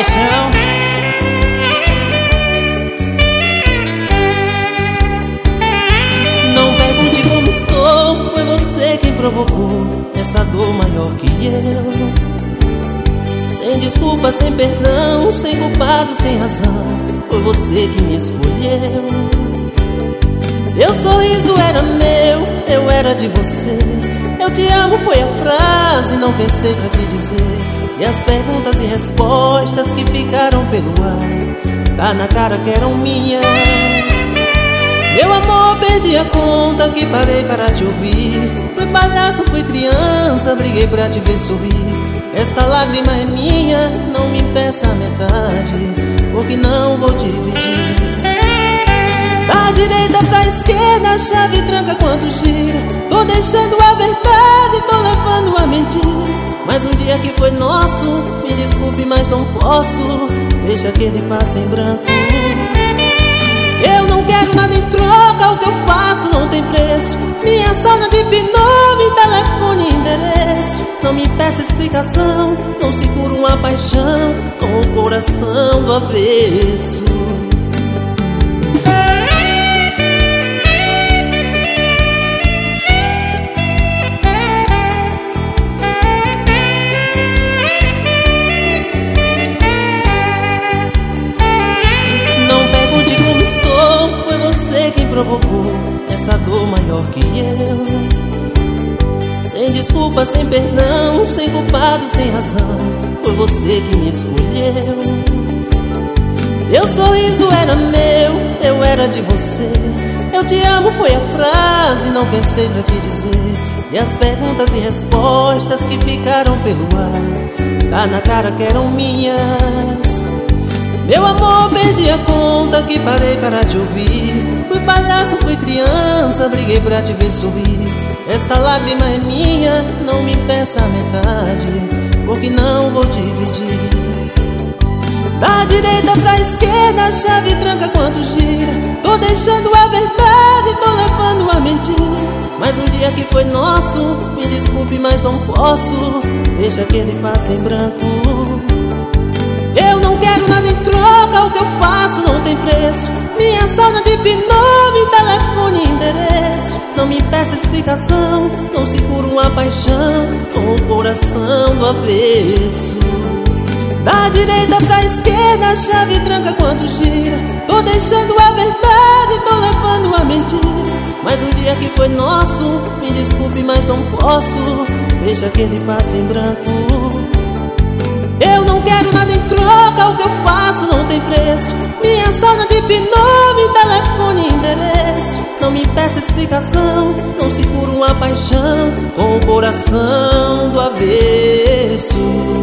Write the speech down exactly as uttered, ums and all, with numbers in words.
paixão. Não pergunte como estou, foi você quem provocou essa dor maior que eu. Sem desculpa, sem perdão, sem culpado, sem razão, foi você que me escolheu. Meu sorriso era meu, eu era de você. Eu te amo foi a frase, não pensei pra te dizer. E as perguntas e respostas que ficaram pelo ar, tá na cara que eram minhas. Meu amor, perdi a conta que parei para te ouvir. Fui palhaço, fui criança, briguei pra te ver sorrir. Esta lágrima é minha, não me peça a metade, porque não vou te pedir. Da direita pra esquerda, a chave tranca quando gira. Tô deixando a verdade, tô levando a mentira. Mas um dia que foi nosso, me desculpe, mas não posso. Deixa que ele passe em branco. Eu não quero nada em troca, o que eu faço não tem preço. Minha sauna de nome, telefone e endereço. Não me peça explicação, não seguro uma paixão com o coração do avesso. Quem provocou essa dor maior que eu. Sem desculpa, sem perdão, sem culpado, sem razão, foi você que me escolheu. Meu sorriso era meu, eu era de você. Eu te amo foi a frase, não pensei pra te dizer. E as perguntas e respostas que ficaram pelo ar, tá na cara que eram minhas. Meu amor, perdi a conta que parei para te ouvir. Fui palhaço, fui criança, briguei pra te ver sorrir. Esta lágrima é minha, não me peça a metade, porque não vou te pedir. Da direita pra esquerda, a chave tranca quando gira. Tô deixando a verdade, tô levando a mentira. Mas um dia que foi nosso, me desculpe, mas não posso. Deixa que ele passe em branco. Eu não quero nada em troca, o que eu faço não tem preço. Minha sauna de nome, telefone e endereço. Não me peça explicação, não seguro uma paixão com o coração do avesso. Da direita pra esquerda, a chave tranca quando gira. Tô deixando a verdade, tô levando a mentira. Mas um dia que foi nosso, me desculpe, mas não posso. Deixa que ele passe em branco. Eu não quero nada em troca, o que eu faço não tem preço. Minha sauna de nome, telefone e endereço. Não me peça explicação, não seguro uma paixão com o coração do avesso.